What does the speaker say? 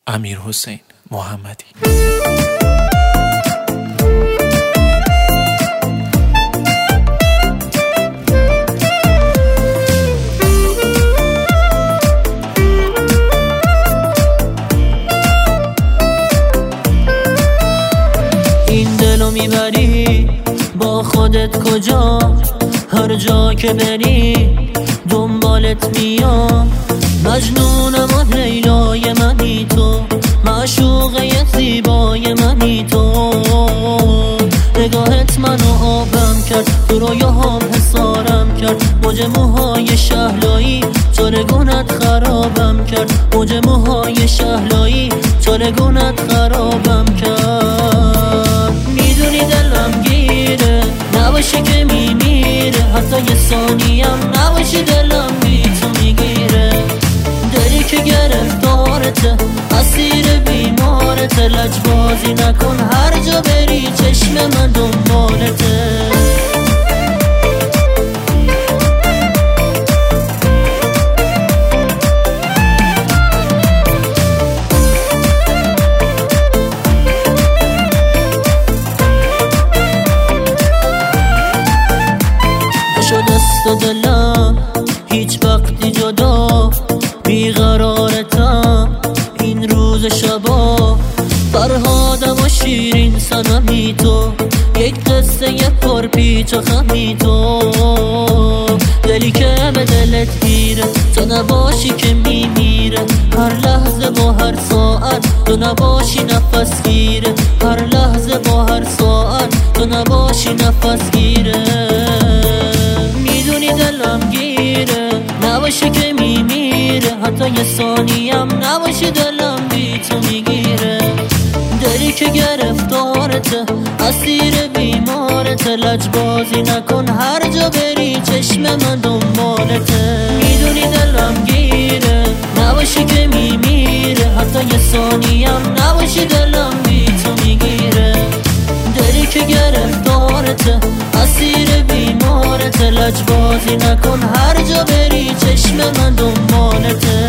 امیرحسین محمدی. این دلو میبری با خودت کجا؟ هر جا که بری دنبالت میام. مجنونم و لیلای منی تو، معشوقه زیبای منی تو. نگاهت منو آبم کرد، تو رویاهام حسارم کرد. موج موهای شهلایی چارگونت خرابم کرد. موج موهای شهلایی چارگونت خرابم کرد. میدونی دلم گیره، نباشی که میمیره. حتی یه ثانیم نباشی دلم بی تو میگیره. دلی که گرفتارته، اسیر بیمارته. لجبازی نکن هر جا بری، چشم من دنبالته. نشد دست و دلم هیچ وقتی جدا، بیقرارتم این روز شبا. فرهادم و شیرین صنمی تو، یک قصه پر پیچ و خمی تو. دلی که به دلت گیره، تو نباشی که میمیره. هر لحظه با هر ساعت تو نباشی نفس گیره. هر لحظه با هر ساعت تو نباشی نفس گیره. میدونی دلم گیره، نباشی که میمیره. حتی یه ثانیم نباشی دلم بی تو میگیره. دلی که گرفتارته، اسیر بیمارته. لجبازی نکن هر جا بری، چشم من دنبالته. میدونی دلم گیره، نباشی که میمیره. حتی یه ثانیم نباشی دلم بی تو میگیره. دلی که گرفتارته، اسیر بیمارته. لجبازی نکن هر جا بری، چشم من دنبالته.